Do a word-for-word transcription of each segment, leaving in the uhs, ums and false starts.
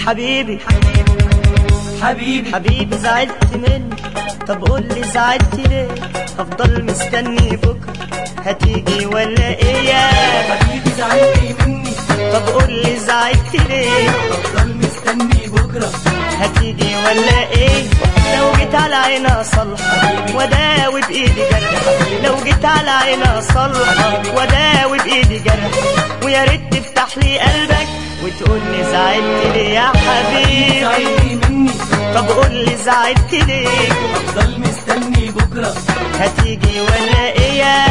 حبيبي حبيبي حبيبي زعلت مني، طب قولي زعلت ليه؟ هفضل مستني بكرة هتيجي ولا ايه يا حبيبي زعلت مني، طب قولي زعلت ليه؟ هفضل مستني بكرة هتيجي ولا ايه؟ لو جيت على عيني اصلح واداوي بايدي جرح، لو جيت على عيني اصلح واداوي بايدي جرح، ويا ريت تفتح لي قلبك وتقول لي زعلت ليه يا حبيبي. زعلت مني، طب قول لي زعلت ليه؟ هفضل مستني بكرة هتيجي ولا ايه يا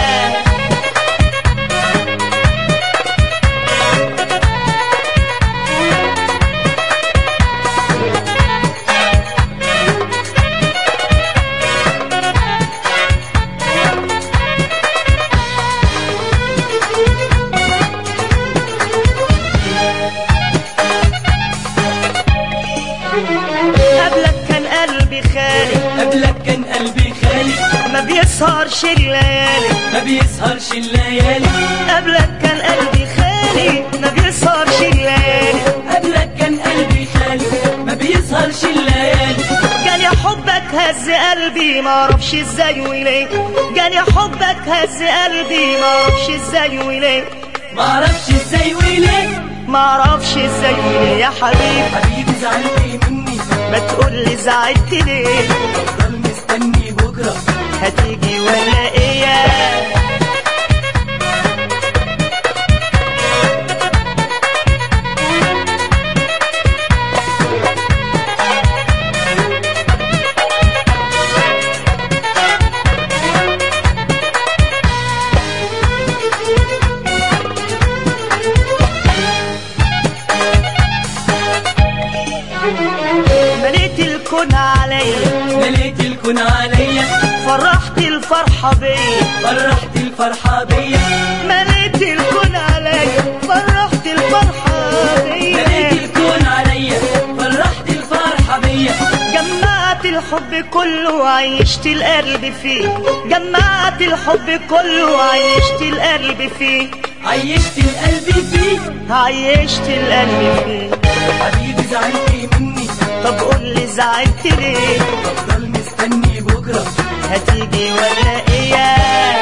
قبلك كان قلبي خالي، قبلك كان قلبي خالي، ما بيسهرش الليالي، ما بيسهرش الليالي. قبلك كان قلبي خالي، ما بيسهرش الليالي، قبلك كان قلبي خالي، ما بيسهرش الليالي. جاني حبك هز قلبي ما اعرفش ازاي وليه، جاني حبك هز قلبي ما اعرفش ازاي وليه، ما اعرفش ازاي وليه، ما اعرفش ازاي وليه يا حبيبي. حبيبي زعلت مني، ما تقولي زعلت ليه؟ هفضل مستني بكرة هتيجي ولا ايه يا مليت الكون عليا، مليت الكون عليا، فرحت الفرحة بيا، فرحت الفرحة بيا. مليت الكون عليا، فرحت الفرحة مليت بيا، الكون عليا، فرحت الفرحة بيا. جمعت الحب كله وعيشت القلب فيه، جمعت الحب كله وعيشت القلب فيه، عيشت القلب فيه، عيشت القلب فيه. حبيبي زعلت مني، طب قولي زعلت ليه؟ هفضل مستني بكرة هتيجي ولا ايه يا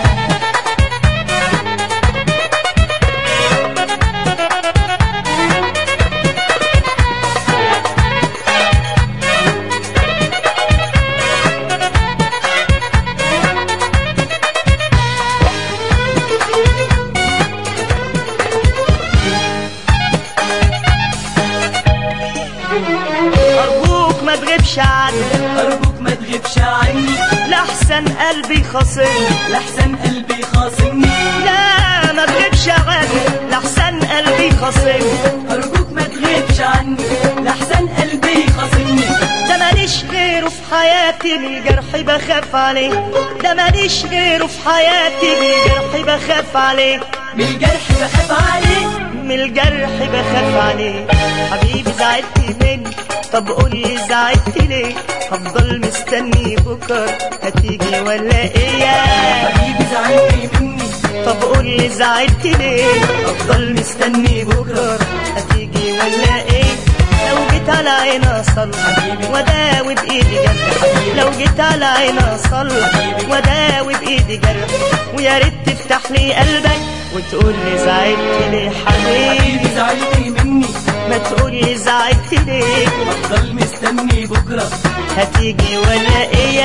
أرجوك ما تغيبش عني، أرجوك ما تغيبش عني، لحسن قلبي خاصمني، لحسن قلبي خاصمني. لا ما تغيبش عني، لحسن قلبي خاصمني، أرجوك ما تغيبش عني، لحسن قلبي خاصمني. ده ماليش غيره في حياتي من الجرح بخاف عليه، ده ماليش غيره في حياتي من الجرح بخاف عليه، من الجرح بخاف عليه، من الجرح بخاف عليه. حبيبي زعلت مني، طب قولي زعلت ليه؟ هفضل مستني بكرة هتيجي ولا ايه يا حبيبي زعلت مني، طب قولي زعلت ليه؟ هفضل مستني بكرة هتيجي ولا ايه؟ لو جيت على عيني اصلح واداوي بايدي جرح، لو جيت على عيني اصلح واداوي بايدي جرح، ويا ريت تفتح لي قلبك وتقول لي زعلت ليه حبيبي. حبيبي زعلت مني، ما تقول لي زعلت ليه؟ هفضل مستني بكرة هتيجي ولا ايه